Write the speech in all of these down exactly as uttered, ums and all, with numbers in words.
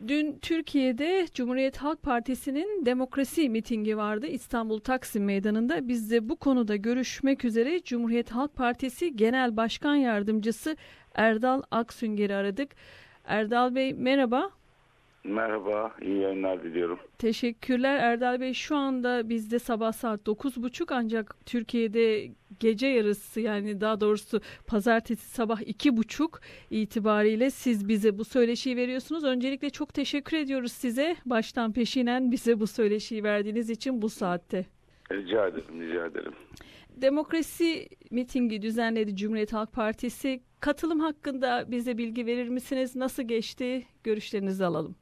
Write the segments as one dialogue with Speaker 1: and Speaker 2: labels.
Speaker 1: Dün Türkiye'de Cumhuriyet Halk Partisi'nin demokrasi mitingi vardı İstanbul Taksim Meydanı'nda. Biz de bu konuda görüşmek üzere Cumhuriyet Halk Partisi Genel Başkan Yardımcısı Erdal Aksünger'i aradık. Erdal Bey merhaba.
Speaker 2: Merhaba, iyi yayınlar diliyorum.
Speaker 1: Teşekkürler Erdal Bey. Şu anda bizde sabah saat dokuz buçuk ancak Türkiye'de gece yarısı, yani daha doğrusu pazartesi sabah iki buçuk itibariyle siz bize bu söyleşiyi veriyorsunuz. Öncelikle çok teşekkür ediyoruz size. Baştan peşinen bize bu söyleşiyi verdiğiniz için bu saatte.
Speaker 2: Rica ederim, rica ederim.
Speaker 1: Demokrasi mitingi düzenledi Cumhuriyet Halk Partisi. Katılım hakkında bize bilgi verir misiniz? Nasıl geçti? Görüşlerinizi alalım.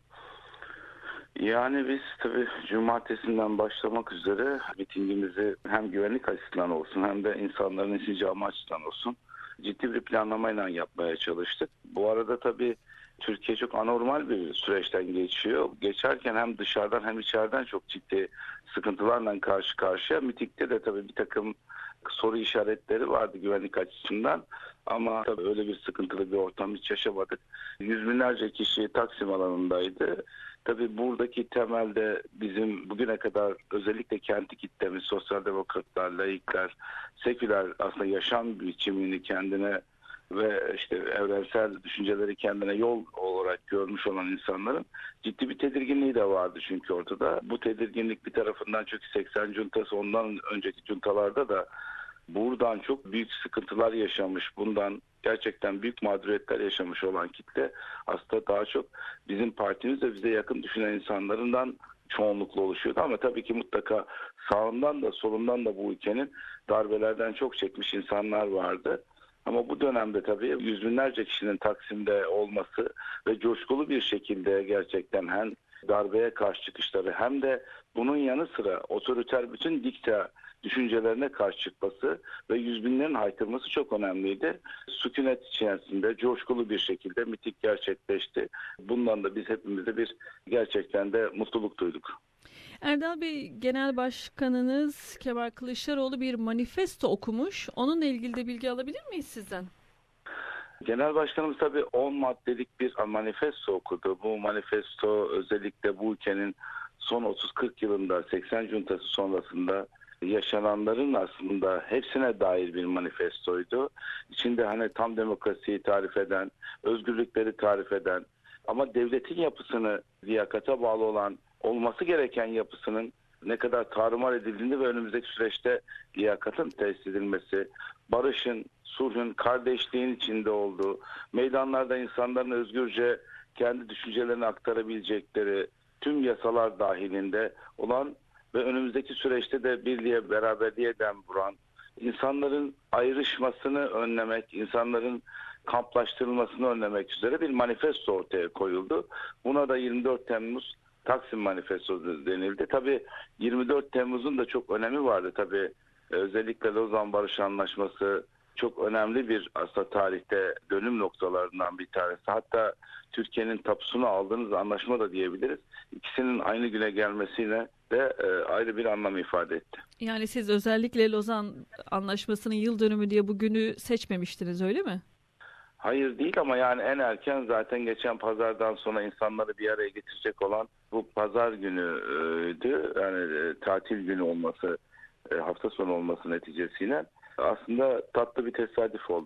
Speaker 2: Yani biz tabii cumartesinden başlamak üzere mitingimizi hem güvenlik açısından olsun hem de insanların insicamı açısından olsun ciddi bir planlamayla yapmaya çalıştık. Bu arada tabii Türkiye çok anormal bir süreçten geçiyor. Geçerken hem dışarıdan hem içeriden çok ciddi sıkıntılarla karşı karşıya. Mitingde de tabii bir takım soru işaretleri vardı güvenlik açısından. Ama tabii öyle bir sıkıntılı bir ortam hiç yaşamadık. Yüz binlerce kişi Taksim alanındaydı. Tabii buradaki temelde bizim bugüne kadar özellikle kendi kitlemiz, sosyal demokratlar, laikler, seküler aslında yaşam biçimini kendine ve işte evrensel düşünceleri kendine yol olarak görmüş olan insanların ciddi bir tedirginliği de vardı çünkü ortada. Bu tedirginlik bir tarafından çünkü seksen cuntası ondan önceki cuntalarda da buradan çok büyük sıkıntılar yaşamış, bundan gerçekten büyük mağduriyetler yaşamış olan kitle aslında daha çok bizim partimiz ve bize yakın düşünen insanlarından çoğunlukla oluşuyordu. Ama tabii ki mutlaka sağından da solundan da bu ülkenin darbelerden çok çekmiş insanlar vardı. Ama bu dönemde tabii yüz binlerce kişinin Taksim'de olması ve coşkulu bir şekilde gerçekten hem darbeye karşı çıkışları hem de bunun yanı sıra otoriter bütün dikta düşüncelerine karşı çıkması ve yüz binlerin haykırması çok önemliydi. Sükunet içerisinde coşkulu bir şekilde miting gerçekleşti. Bundan da biz hepimize bir gerçekten de mutluluk duyduk.
Speaker 1: Erdal Bey, Genel Başkanınız Kemal Kılıçdaroğlu bir manifesto okumuş. Onunla ilgili de bilgi alabilir miyiz sizden?
Speaker 2: Genel Başkanımız tabii on maddelik bir manifesto okudu. Bu manifesto özellikle bu ülkenin son otuz kırk yılında seksen cuntası sonrasında yaşananların aslında hepsine dair bir manifestoydu. İçinde hani tam demokrasiyi tarif eden, özgürlükleri tarif eden ama devletin yapısını liyakata bağlı olan olması gereken yapısının ne kadar tarumar edildiğini ve önümüzdeki süreçte liyakatın tesis edilmesi, barışın, sulhun, kardeşliğin içinde olduğu, meydanlarda insanların özgürce kendi düşüncelerini aktarabilecekleri tüm yasalar dahilinde olan ve önümüzdeki süreçte de birliğe, beraberliğe dem vuran, insanların ayrışmasını önlemek, insanların kamplaştırılmasını önlemek üzere bir manifesto ortaya koyuldu. Buna da yirmi dört Temmuz Taksim Manifestosu denildi. Tabii yirmi dört Temmuz'un da çok önemi vardı. Tabii özellikle Lozan Barış Anlaşması çok önemli bir aslında tarihte dönüm noktalarından bir tanesi. Hatta Türkiye'nin tapusunu aldığınız anlaşma da diyebiliriz. İkisinin aynı güne gelmesiyle de e, ayrı bir anlam ifade etti.
Speaker 1: Yani siz özellikle Lozan Anlaşması'nın yıl dönümü diye bugünü seçmemiştiniz, öyle mi?
Speaker 2: Hayır değil ama yani en erken zaten geçen pazardan sonra insanları bir araya getirecek olan bu pazar günüydü. Yani e, tatil günü olması, e, hafta sonu olması neticesiyle aslında tatlı bir tesadüf oldu.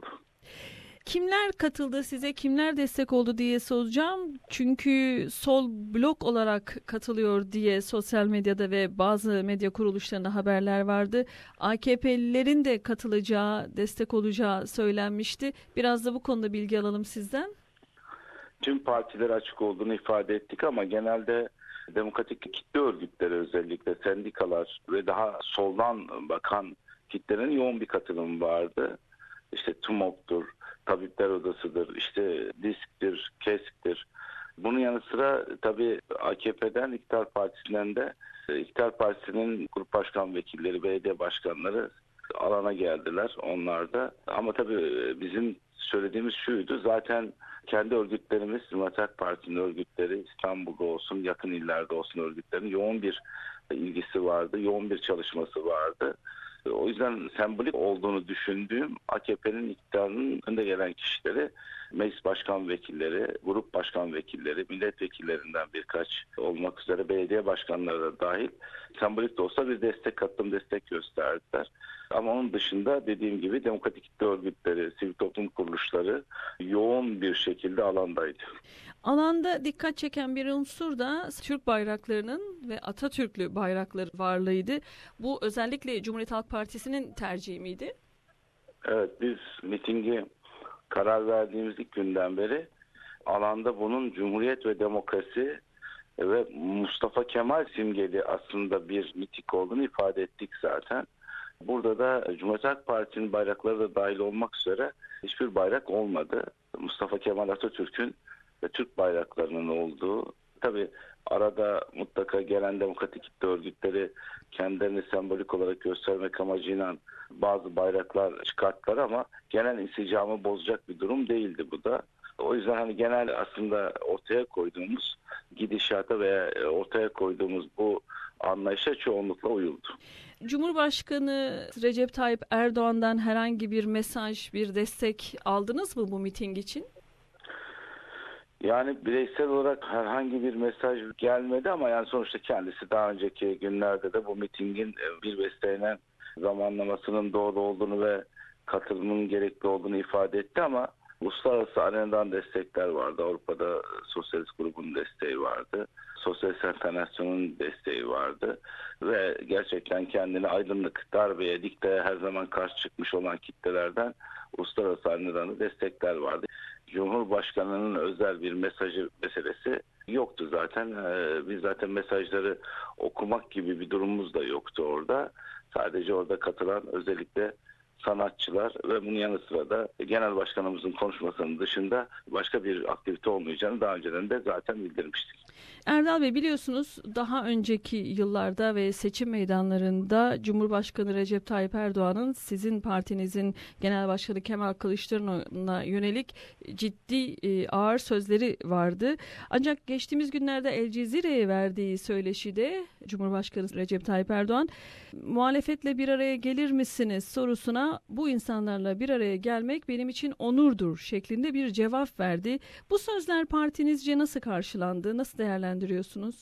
Speaker 1: Kimler katıldı size, kimler destek oldu diye soracağım. Çünkü sol blok olarak katılıyor diye sosyal medyada ve bazı medya kuruluşlarında haberler vardı. A K P'lilerin de katılacağı, destek olacağı söylenmişti. Biraz da bu konuda bilgi alalım sizden.
Speaker 2: Tüm partiler açık olduğunu ifade ettik ama genelde demokratik kitle örgütleri, özellikle sendikalar ve daha soldan bakan kitlenin yoğun bir katılımı vardı. İşte TUMOK'tur, Tabipler Odası'dır, işte DİSK'tir, KESK'tir. Bunun yanı sıra tabii A K P'den, İktidar Partisi'nden de İktidar Partisi'nin grup başkan vekilleri, belediye başkanları alana geldiler onlar da. Ama tabii bizim söylediğimiz şuydu, zaten kendi örgütlerimiz, Cumhuriyet Halk Partisi'nin örgütleri İstanbul'da olsun, yakın illerde olsun örgütlerin yoğun bir ilgisi vardı, yoğun bir çalışması vardı. O yüzden sembolik olduğunu düşündüğüm A K P'nin iktidarının önde gelen kişileri meclis başkan vekilleri, grup başkan vekilleri, milletvekillerinden birkaç olmak üzere belediye başkanları da dahil sembolik de olsa bir destek katılım destek gösterdiler. Ama onun dışında dediğim gibi demokratik kitle örgütleri, sivil toplum kuruluşları yoğun bir şekilde alandaydı.
Speaker 1: Alanda dikkat çeken bir unsur da Türk bayraklarının ve Atatürklü bayrakları varlığıydı. Bu özellikle Cumhuriyet Halk Partisi'nin tercihi miydi?
Speaker 2: Evet, biz mitingi karar verdiğimiz ilk günden beri alanda bunun Cumhuriyet ve demokrasi ve Mustafa Kemal simgeli aslında bir miting olduğunu ifade ettik zaten. Burada da Cumhuriyet Halk Partisi'nin bayrakları da dahil olmak üzere hiçbir bayrak olmadı. Mustafa Kemal Atatürk'ün ve Türk bayraklarının olduğu, tabii arada mutlaka gelen demokratik kitle örgütleri kendilerini sembolik olarak göstermek amacıyla bazı bayraklar çıkarttılar ama genel insicamı bozacak bir durum değildi bu da. O yüzden hani genel aslında ortaya koyduğumuz gidişata veya ortaya koyduğumuz bu anlayışa çoğunlukla uyuldu.
Speaker 1: Cumhurbaşkanı Recep Tayyip Erdoğan'dan herhangi bir mesaj, bir destek aldınız mı bu miting için?
Speaker 2: Yani bireysel olarak herhangi bir mesaj gelmedi ama yani sonuçta kendisi daha önceki günlerde de bu mitingin bir beslenen zamanlamasının doğru olduğunu ve katılımın gerekli olduğunu ifade etti ama uluslararası arenadan destekler vardı. Avrupa'da Sosyalist grubun desteği vardı. Sosyalist Enternasyon'un desteği vardı. Ve gerçekten kendini aydınlık, darbeye, dikteye her zaman karşı çıkmış olan kitlelerden uluslararası arenadan destekler vardı. Cumhurbaşkanının özel bir mesajı meselesi yoktu zaten. Biz zaten mesajları okumak gibi bir durumumuz da yoktu orada. Sadece orada katılan özellikle sanatçılar ve bunun yanı sıra da genel başkanımızın konuşmasının dışında başka bir aktivite olmayacağını daha önceden de zaten bildirmiştik.
Speaker 1: Erdal Bey, biliyorsunuz daha önceki yıllarda ve seçim meydanlarında Cumhurbaşkanı Recep Tayyip Erdoğan'ın sizin partinizin Genel Başkanı Kemal Kılıçdaroğlu'na yönelik ciddi ağır sözleri vardı. Ancak geçtiğimiz günlerde El Cezire'ye verdiği söyleşide Cumhurbaşkanı Recep Tayyip Erdoğan muhalefetle bir araya gelir misiniz sorusuna bu insanlarla bir araya gelmek benim için onurdur şeklinde bir cevap verdi. Bu sözler partinizce nasıl karşılandı? Nasıl değerlendiriyorsunuz?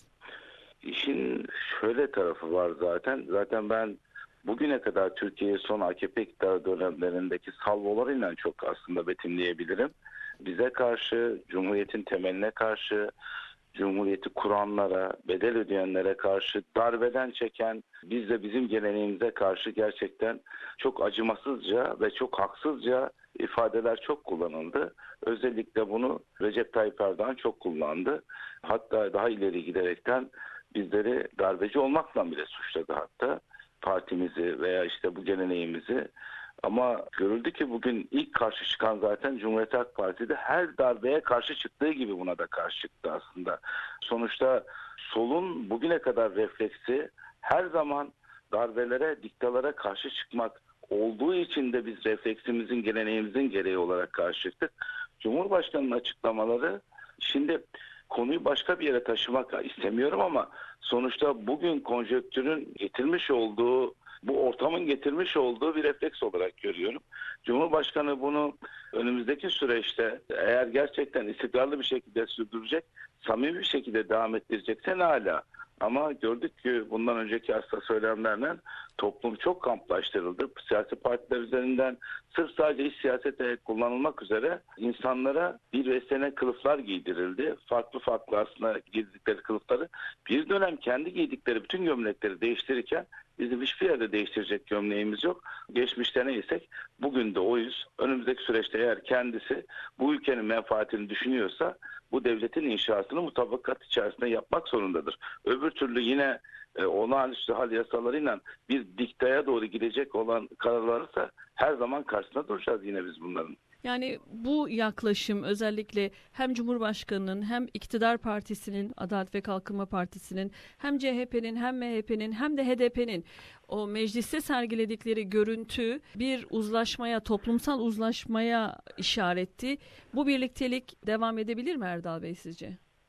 Speaker 2: İşin şöyle tarafı var zaten. Zaten ben bugüne kadar Türkiye'yi son A K P iktidar dönemlerindeki salvolarıyla çok aslında betimleyebilirim. Bize karşı, Cumhuriyet'in temeline karşı, Cumhuriyeti kuranlara, bedel ödeyenlere karşı, darbeden çeken, biz de bizim geleneğimize karşı gerçekten çok acımasızca ve çok haksızca ifadeler çok kullanıldı. Özellikle bunu Recep Tayyip Erdoğan çok kullandı. Hatta daha ileri giderekten bizleri darbeci olmakla bile suçladı hatta. Partimizi veya işte bu geleneğimizi. Ama görüldü ki bugün ilk karşı çıkan zaten Cumhuriyet Halk Partisi'de her darbeye karşı çıktığı gibi buna da karşı çıktı aslında. Sonuçta solun bugüne kadar refleksi her zaman darbelere, diktalara karşı çıkmak olduğu için de biz refleksimizin, geleneğimizin gereği olarak karşı çıktık. Cumhurbaşkanı'nın açıklamaları, şimdi konuyu başka bir yere taşımak istemiyorum ama sonuçta bugün konjonktürün getirmiş olduğu, bu ortamın getirmiş olduğu bir refleks olarak görüyorum. Cumhurbaşkanı bunu önümüzdeki süreçte eğer gerçekten istikrarlı bir şekilde sürdürecek, samimi bir şekilde devam ettirecekse ne hala. Ama gördük ki bundan önceki hasta söylemlerle toplum çok kamplaştırıldı. Siyasi partiler üzerinden sırf sadece iç siyasete kullanılmak üzere insanlara bir beslenen kılıflar giydirildi. Farklı farklı aslında giydikleri kılıfları bir dönem kendi giydikleri bütün gömlekleri değiştirirken bizim hiçbir yerde değiştirecek gömleğimiz yok. Geçmişte neysek bugün de oyuz. Önümüzdeki süreçte eğer kendisi bu ülkenin menfaatini düşünüyorsa bu devletin inşasını mutabakat içerisinde yapmak zorundadır. Öbür türlü yine e, olağanüstü hal yasalarıyla bir diktaya doğru gidecek olan kararlarsa her zaman karşısında duracağız yine biz bunların.
Speaker 1: Yani bu yaklaşım özellikle hem Cumhurbaşkanı'nın hem iktidar partisinin, Adalet ve Kalkınma Partisi'nin hem C H P'nin hem M H P'nin hem de H D P'nin o mecliste sergiledikleri görüntü bir uzlaşmaya, toplumsal uzlaşmaya işaretti. Bu birliktelik devam edebilir mi Erdal Bey sizce?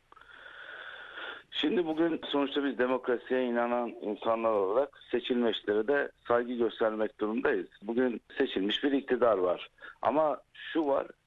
Speaker 2: Şimdi bugün sonuçta biz demokrasiye inanan insanlar olarak seçilmişlere de saygı göstermek durumundayız. Bugün seçilmiş bir iktidar var. Ama şu var,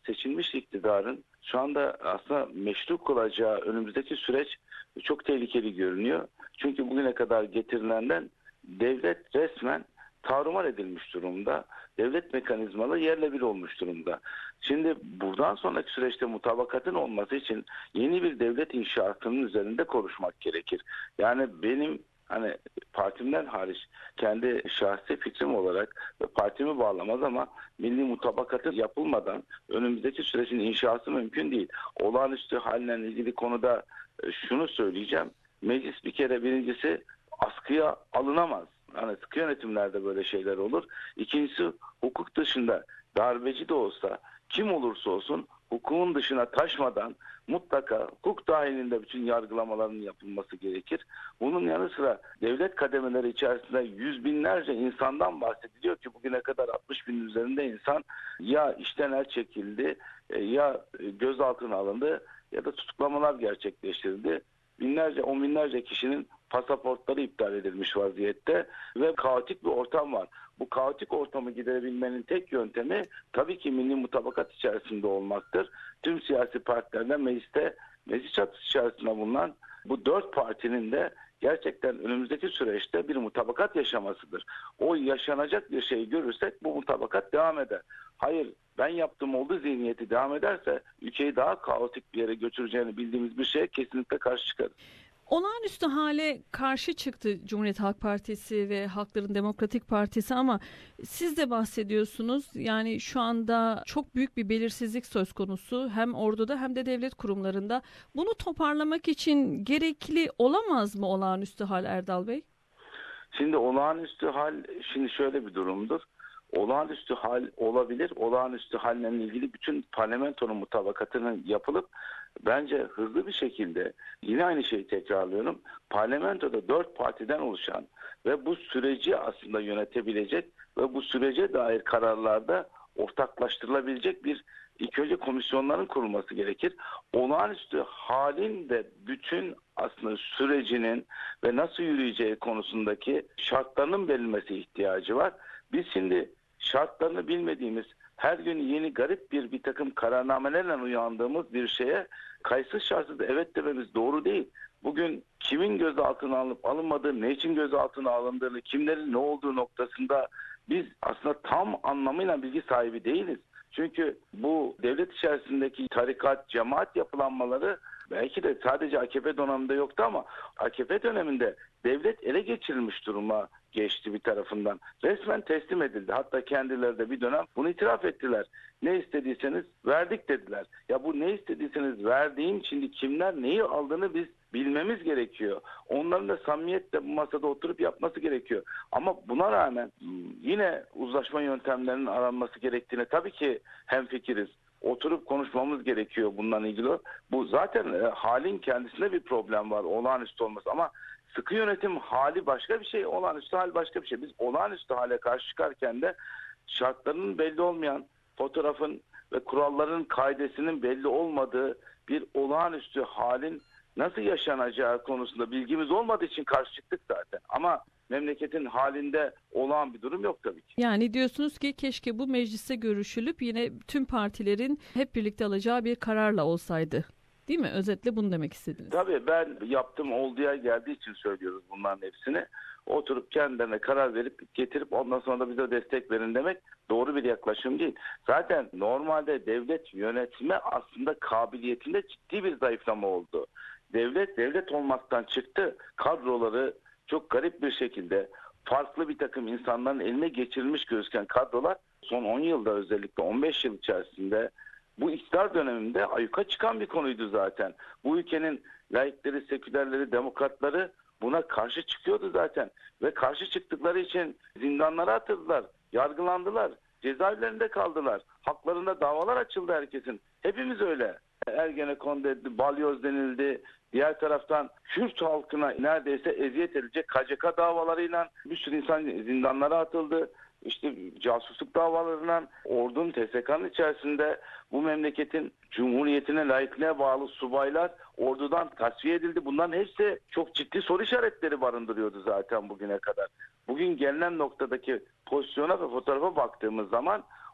Speaker 2: seçilmiş iktidarın şu anda aslında meşru kılacağı önümüzdeki süreç çok tehlikeli görünüyor. Çünkü bugüne kadar getirilenden devlet resmen tarumar edilmiş durumda. Devlet mekanizmaları yerle bir olmuş durumda. Şimdi buradan sonraki süreçte mutabakatın olması için yeni bir devlet inşaatının üzerinde konuşmak gerekir. Yani benim hani partimden hariç kendi şahsi fikrim olarak partimi bağlamaz ama milli mutabakatın yapılmadan önümüzdeki sürecin inşası mümkün değil. Olağanüstü halle ilgili konuda şunu söyleyeceğim. Meclis bir kere birincisi askıya alınamaz. Hani sıkı yönetimlerde böyle şeyler olur. İkincisi hukuk dışında darbeci de olsa kim olursa olsun hukukun dışına taşmadan mutlaka hukuk dahilinde bütün yargılamaların yapılması gerekir. Bunun yanı sıra devlet kademeleri içerisinde yüz binlerce insandan bahsediliyor ki bugüne kadar altmış binin üzerinde insan ya işten el çekildi, ya gözaltına alındı ya da tutuklamalar gerçekleştirildi. Binlerce, on binlerce kişinin pasaportları iptal edilmiş vaziyette ve kaotik bir ortam var. Bu kaotik ortamı giderebilmenin tek yöntemi tabii ki milli mutabakat içerisinde olmaktır. Tüm siyasi partilerden mecliste, meclis çatısı içerisinde bulunan bu dört partinin de gerçekten önümüzdeki süreçte bir mutabakat yaşamasıdır. O yaşanacak bir şey görürsek bu mutabakat devam eder. Hayır, ben yaptım oldu zihniyeti devam ederse ülkeyi daha kaotik bir yere götüreceğini bildiğimiz bir şeye kesinlikle karşı çıkarız.
Speaker 1: Olağanüstü hale karşı çıktı Cumhuriyet Halk Partisi ve Halkların Demokratik Partisi ama siz de bahsediyorsunuz. Yani şu anda çok büyük bir belirsizlik söz konusu hem orduda hem de devlet kurumlarında. Bunu toparlamak için gerekli olamaz mı olağanüstü hal Erdal Bey?
Speaker 2: Şimdi olağanüstü hal şimdi şöyle bir durumdur. Olağanüstü hal olabilir. Olağanüstü halle ilgili bütün parlamentonun mutabakatının yapılıp bence hızlı bir şekilde yine aynı şeyi tekrarlıyorum. Parlamentoda dört partiden oluşan ve bu süreci aslında yönetebilecek ve bu sürece dair kararlarda ortaklaştırılabilecek bir ilk önce komisyonların kurulması gerekir. Olağanüstü halin de bütün aslında sürecinin ve nasıl yürüyeceği konusundaki şartlarının verilmesi ihtiyacı var. Biz şimdi şartlarını bilmediğimiz, her gün yeni garip bir bir takım kararnamelerle uyandığımız bir şeye kayıtsız şartsız evet dememiz doğru değil. Bugün kimin gözaltına alınıp alınmadığı, ne için gözaltına alındığını, kimlerin ne olduğu noktasında biz aslında tam anlamıyla bilgi sahibi değiliz. Çünkü bu devlet içerisindeki tarikat, cemaat yapılanmaları belki de sadece A K P döneminde yoktu ama A K P döneminde devlet ele geçirilmiş duruma geçti bir tarafından. Resmen teslim edildi. Hatta kendileri de bir dönem bunu itiraf ettiler. Ne istediyseniz verdik dediler. Ya bu ne istediyseniz verdiğim şimdi kimler neyi aldığını biz bilmemiz gerekiyor. Onların da samimiyetle bu masada oturup yapması gerekiyor. Ama buna rağmen yine uzlaşma yöntemlerinin aranması gerektiğine tabii ki hemfikiriz. Oturup konuşmamız gerekiyor bundan ilgili. Bu zaten e, halin kendisinde bir problem var. Olağanüstü olması ama sıkı yönetim hali başka bir şey, olağanüstü hal başka bir şey. Biz olağanüstü hale karşı çıkarken de şartlarının belli olmayan, fotoğrafın ve kuralların kaidesinin belli olmadığı bir olağanüstü halin nasıl yaşanacağı konusunda bilgimiz olmadığı için karşı çıktık zaten. Ama memleketin halinde olağan bir durum yok tabii ki.
Speaker 1: Yani diyorsunuz ki keşke bu mecliste görüşülüp yine tüm partilerin hep birlikte alacağı bir kararla olsaydı. Değil mi? Özetle bunu demek istediniz.
Speaker 2: Tabii ben yaptığım olduğu geldiği için söylüyoruz bunların hepsini. Oturup kendilerine karar verip getirip ondan sonra da bize destek verin demek doğru bir yaklaşım değil. Zaten normalde devlet yönetme aslında kabiliyetinde ciddi bir zayıflama oldu. Devlet devlet olmaktan çıktı. Kadroları çok garip bir şekilde farklı bir takım insanların eline geçirilmiş gözüken kadrolar son on yılda özellikle on beş yıl içerisinde bu iktidar döneminde ayyuka çıkan bir konuydu zaten. Bu ülkenin laikleri, sekülerleri, demokratları buna karşı çıkıyordu zaten. Ve karşı çıktıkları için zindanlara atıldılar, yargılandılar, cezaevlerinde kaldılar. Haklarında davalar açıldı herkesin. Hepimiz öyle. Ergenekon denildi, balyoz denildi. Diğer taraftan Kürt halkına neredeyse eziyet edilecek K C K davalarıyla bir sürü insan zindanlara atıldı. İşte casusluk davalarından ordunun T S K'nın içerisinde bu memleketin cumhuriyetine, layıklığına bağlı subaylar ordudan tasfiye edildi. Bunların hepsi çok ciddi soru işaretleri barındırıyordu zaten bugüne kadar. Bugün gelinen noktadaki pozisyona ve fotoğrafa baktığımız zaman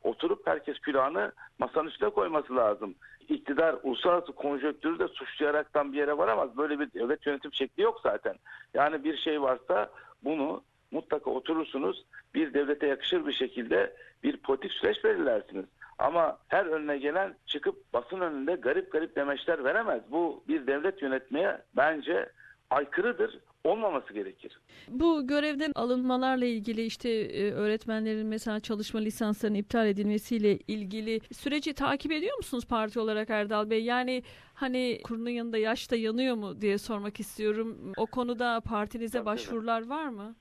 Speaker 2: oturup herkes külahını masanın üstüne koyması lazım. İktidar uluslararası konjonktürü de suçlayaraktan bir yere varamaz. Böyle bir devlet yönetim şekli yok zaten. Yani bir şey varsa bunu mutlaka oturursunuz, bir devlete yakışır bir şekilde bir politik süreç belirlersiniz. Ama her önüne gelen çıkıp basın önünde garip garip demeçler veremez. Bu bir devlet yönetmeye bence aykırıdır. Olmaması gerekir.
Speaker 1: Bu görevden alınmalarla ilgili işte öğretmenlerin mesela çalışma lisanslarının iptal edilmesiyle ilgili süreci takip ediyor musunuz parti olarak Erdal Bey? Yani hani kurunun yanında yaş da yanıyor mu diye sormak istiyorum. O konuda partinize
Speaker 2: Tabii,
Speaker 1: başvurular tabii. var mı?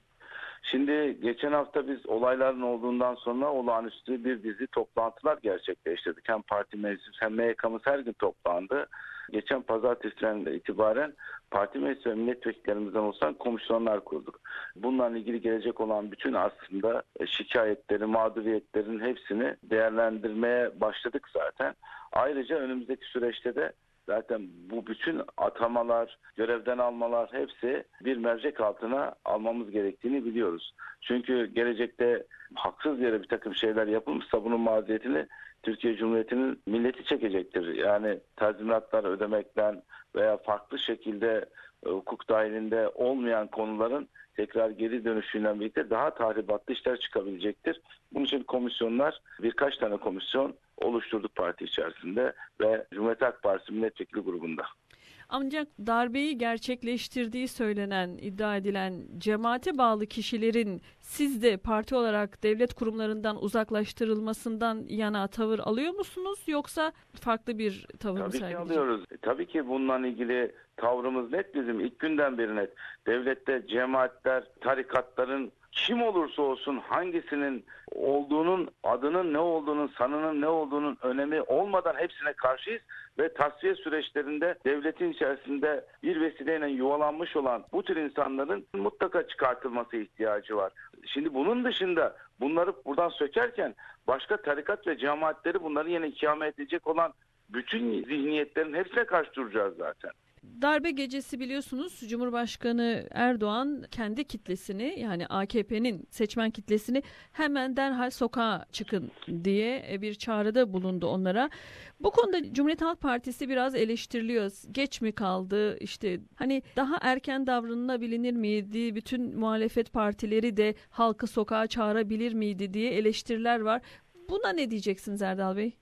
Speaker 2: Şimdi geçen hafta biz olayların olduğundan sonra olağanüstü bir dizi toplantılar gerçekleştirdik. Hem parti meclis hem M Y K'mız her gün toplandı. Geçen pazartesinden itibaren parti meclis ve milletvekillerimizden oluşan komisyonlar kurduk. Bununla ilgili gelecek olan bütün aslında şikayetleri, mağduriyetlerin hepsini değerlendirmeye başladık zaten. Ayrıca önümüzdeki süreçte de zaten bu bütün atamalar, görevden almalar hepsi bir mercek altına almamız gerektiğini biliyoruz. Çünkü gelecekte haksız yere bir takım şeyler yapılmışsa bunun maziyetini Türkiye Cumhuriyeti'nin milleti çekecektir. Yani tazminatlar ödemekten veya farklı şekilde hukuk dahilinde olmayan konuların tekrar geri dönüşüyle birlikte daha tahribatlı işler çıkabilecektir. Bunun için komisyonlar, birkaç tane komisyon oluşturduk parti içerisinde ve Cumhuriyet Halk Partisi milletvekili grubunda.
Speaker 1: Ancak darbeyi gerçekleştirdiği söylenen, iddia edilen cemaate bağlı kişilerin siz de parti olarak devlet kurumlarından uzaklaştırılmasından yana tavır alıyor musunuz? Yoksa farklı bir tavır mı sergileyeceksiniz?
Speaker 2: Tabii ki alıyoruz. Tabii ki bununla ilgili tavrımız net bizim. İlk günden beri net. Devlette cemaatler, tarikatların kim olursa olsun hangisinin olduğunun, adının ne olduğunun, sanının ne olduğunun önemi olmadan hepsine karşıyız ve tasfiye süreçlerinde devletin içerisinde bir vesileyle yuvalanmış olan bu tür insanların mutlaka çıkartılması ihtiyacı var. Şimdi bunun dışında bunları buradan sökerken başka tarikat ve cemaatleri bunların yerine ikame edecek olan bütün zihniyetlerin hepsine karşı duracağız zaten.
Speaker 1: Darbe gecesi biliyorsunuz Cumhurbaşkanı Erdoğan kendi kitlesini yani A K P'nin seçmen kitlesini hemen derhal sokağa çıkın diye bir çağrıda bulundu onlara. Bu konuda Cumhuriyet Halk Partisi biraz eleştiriliyor. Geç mi kaldı? İşte hani daha erken davranılabilir miydi? Bütün muhalefet partileri de halkı sokağa çağırabilir miydi diye eleştiriler var. Buna ne diyeceksiniz Erdal Bey?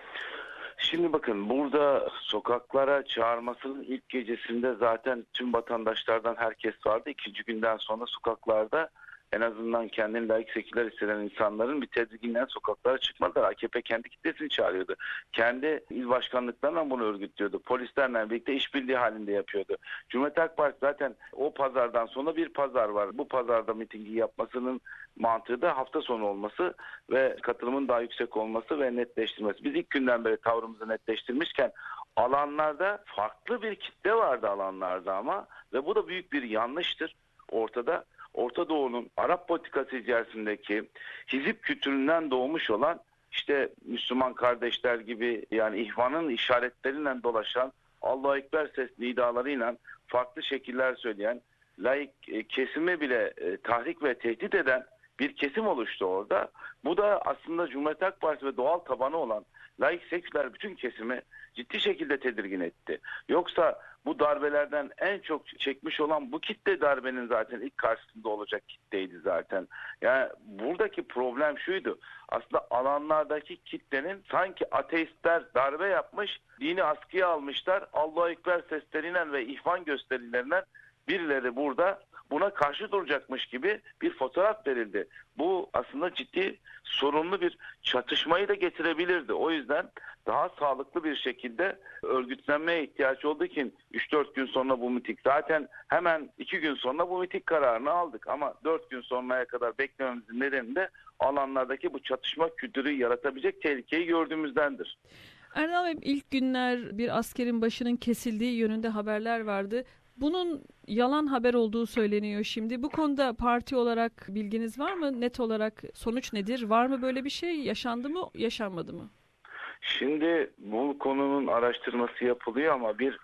Speaker 2: Şimdi bakın burada sokaklara çağırmasının ilk gecesinde zaten tüm vatandaşlardan herkes vardı. İkinci günden sonra sokaklarda en azından kendini layık seküler hisseden insanların bir tedirginle sokaklara çıkmadılar. A K P kendi kitlesini çağırıyordu. Kendi il başkanlıklarına bunu örgütlüyordu. Polislerle birlikte işbirliği halinde yapıyordu. Cumhuriyet Halk Partisi zaten o pazardan sonra bir pazar var. Bu pazarda mitingi yapmasının mantığı da hafta sonu olması ve katılımın daha yüksek olması ve netleştirmesi. Biz ilk günden beri tavrımızı netleştirmişken alanlarda farklı bir kitle vardı alanlarda ama ve bu da büyük bir yanlıştır ortada. Orta Doğu'nun Arap politikası içerisindeki hizip kültüründen doğmuş olan işte Müslüman kardeşler gibi yani ihvanın işaretleriyle dolaşan Allahu Ekber sesli nidalarıyla farklı şekiller söyleyen laik kesimi bile tahrik ve tehdit eden bir kesim oluştu orada. Bu da aslında Cumhuriyet Halk Partisi ve doğal tabanı olan laik seküler bütün kesimi ciddi şekilde tedirgin etti. Yoksa bu darbelerden en çok çekmiş olan bu kitle darbenin zaten ilk karşısında olacak kitleydi zaten. Yani buradaki problem şuydu. Aslında alanlardaki kitlenin sanki ateistler darbe yapmış, dini askıya almışlar. Allahu Ekber sesleriyle ve ihvan gösterileriyle birileri burada buna karşı duracakmış gibi bir fotoğraf verildi. Bu aslında ciddi sorunlu bir çatışmayı da getirebilirdi. O yüzden daha sağlıklı bir şekilde örgütlenmeye ihtiyaç olduğu için üç dört gün sonra bu miting zaten hemen iki gün sonra bu miting kararını aldık ama dört gün sonraya kadar beklememizin nedeni de alanlardaki bu çatışma kültürü yaratabilecek tehlikeyi gördüğümüzdendir.
Speaker 1: Erdal Bey ilk günler bir askerin başının kesildiği yönünde haberler vardı. Bunun yalan haber olduğu söyleniyor şimdi. Bu konuda parti olarak bilginiz var mı? Net olarak sonuç nedir? Var mı böyle bir şey? Yaşandı mı? Yaşanmadı mı?
Speaker 2: Şimdi bu konunun araştırması yapılıyor ama bir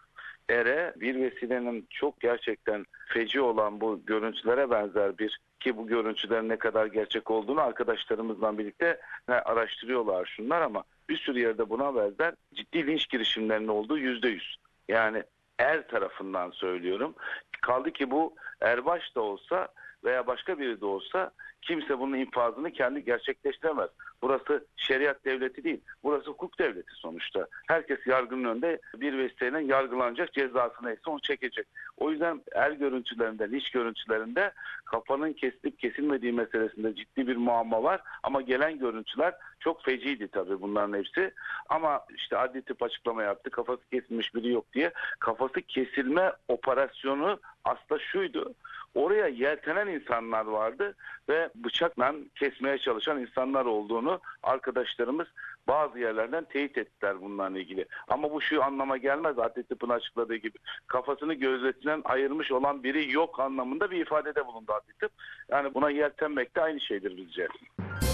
Speaker 2: ere bir vesilenin çok gerçekten feci olan bu görüntülere benzer bir, ki bu görüntülerin ne kadar gerçek olduğunu arkadaşlarımızla birlikte araştırıyorlar şunlar, ama bir sürü yerde buna benzer ciddi linç girişimlerinin olduğu yüzde yüz. Yani er tarafından söylüyorum. Kaldı ki bu erbaş da olsa veya başka biri de olsa kimse bunun infazını kendi gerçekleştiremez. Burası şeriat devleti değil. Burası hukuk devleti sonuçta. Herkes yargının önünde bir vesileyle yargılanacak, cezası neyse onu çekecek. O yüzden er görüntülerinde, linç görüntülerinde kafanın kesilip kesilmediği meselesinde ciddi bir muamma var. Ama gelen görüntüler çok feciydi tabii bunların hepsi. Ama işte adli tıp açıklama yaptı. Kafası kesilmiş biri yok diye. Kafası kesilme operasyonu aslında şuydu. Oraya yeltenen insanlar vardı ve bıçakla kesmeye çalışan insanlar olduğunu arkadaşlarımız bazı yerlerden teyit ettiler bunlarla ilgili. Ama bu şu anlama gelmez, adli tıpın açıkladığı gibi. Kafasını gözletinden ayırmış olan biri yok anlamında bir ifadede bulundu adli tıp. Yani buna yeltenmek de aynı şeydir bizce.